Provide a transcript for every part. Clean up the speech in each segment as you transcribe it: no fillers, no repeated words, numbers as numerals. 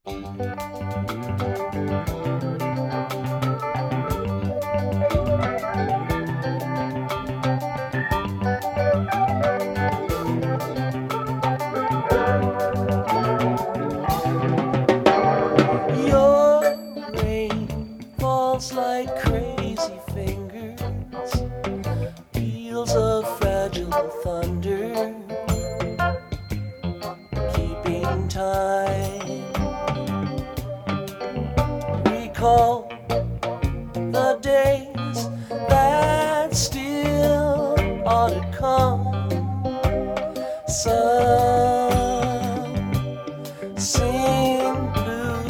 Your rain falls like crazy fingers, peals of fragile thunder, keeping time. Recall the days that still ought to come. Some sing blue.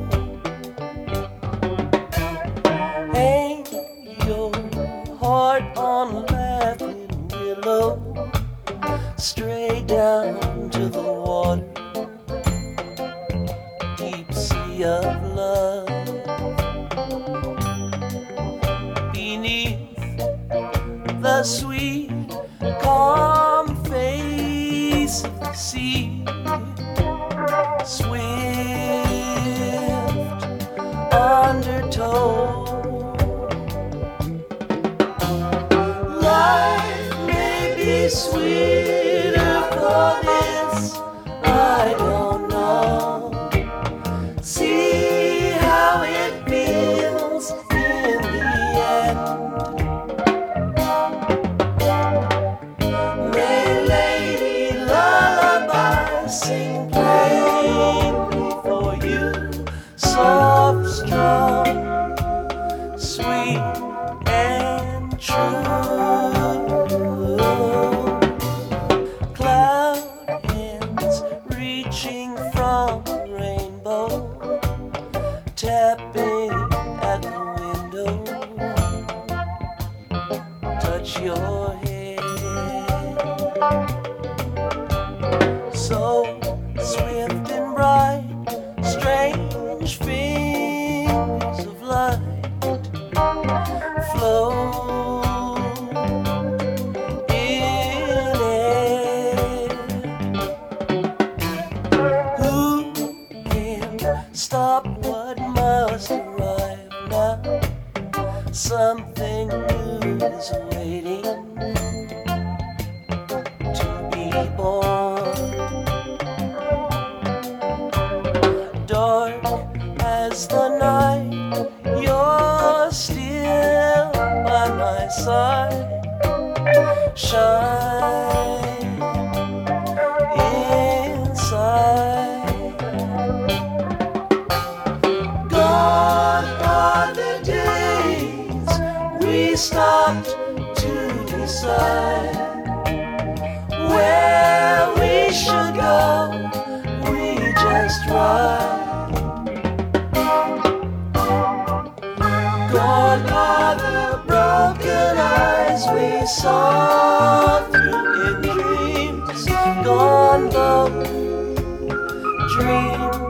Hang your heart on a laughing willow, straight down to the water, deep sea of love. Beneath the sweet, calm face of the sea, swift undertow. Life may be sweeter for this, I don't know. See how it feels in the end. May lady lullaby sing plainly for you, soft, strong, sweet and true. Cloud hands reaching from the rainbow, tapping at the window, touch your head. So swift and bright, strange fingers of light flow in air. Who can stop what must arrive now? Something new is waiting to be born. Dark as the night, you're still by my side. Shine inside. Gone are the days we stopped to decide where we should go. We just ride. Gone are the broken eyes we saw through in dreams. Gone the dreams